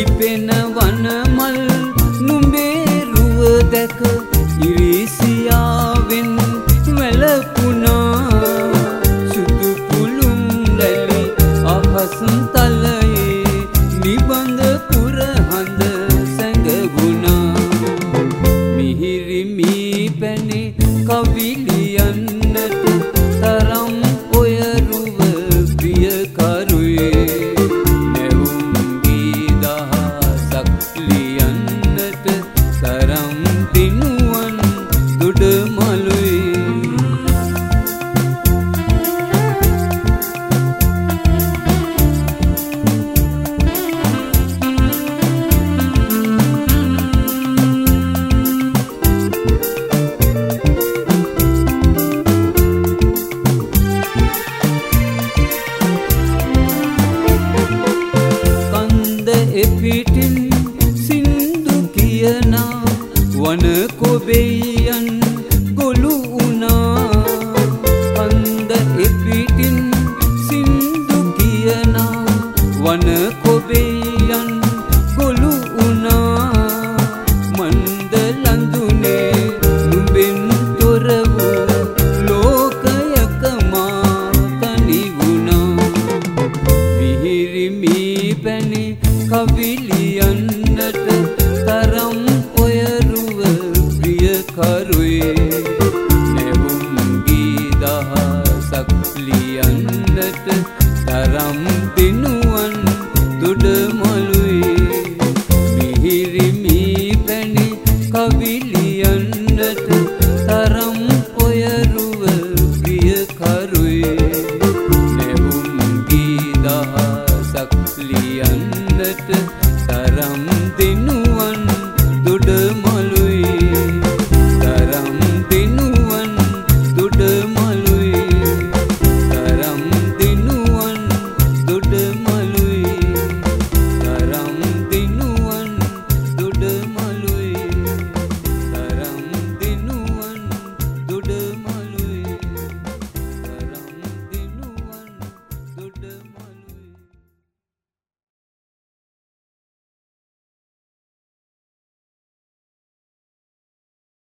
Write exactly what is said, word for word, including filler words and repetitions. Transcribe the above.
පිපෙන වනමල් නුඹේ රුව දැක ඉරිසියාවෙන් වැළපුණා. සුදු පුළුම් රැලි අහස් තලයේ නිබඳ පුරහඳ සැඟවුණා. මිහිරි මී පැණි කවිලියන්නට තරම් ඔය රුව ප්‍රිය කරුවේ. නැවුම් ගී දහසක් ලියන්නට තරම් දිනුවන් දුඩ මළුවේ. එපිටින් සින්දු කියනා වන කොබෙයන් ගොළු වුණා. කන්ද එපිටින් සින්දු කියනා වන කොබෙයන් ගොළු වුණා. මන්ද ලඳුනේ නුඹෙන් තොර වූ ලෝකයක මා තනි වුණා. මිහිරි මී පැණි කවිලියන්නට තරම් ඔය රුව ප්‍රිය කරුවේ. නැවුම් ගී දහසක් ලියන්නට තරම් දිනුවන් දුඩ මළුවේ. මිහිරි මී පැණි කවිලියන්නට තරම් ඔය රුව ප්‍රිය කරුවේ. නැවුම් ගී දහසක් ලියන්නට තරම්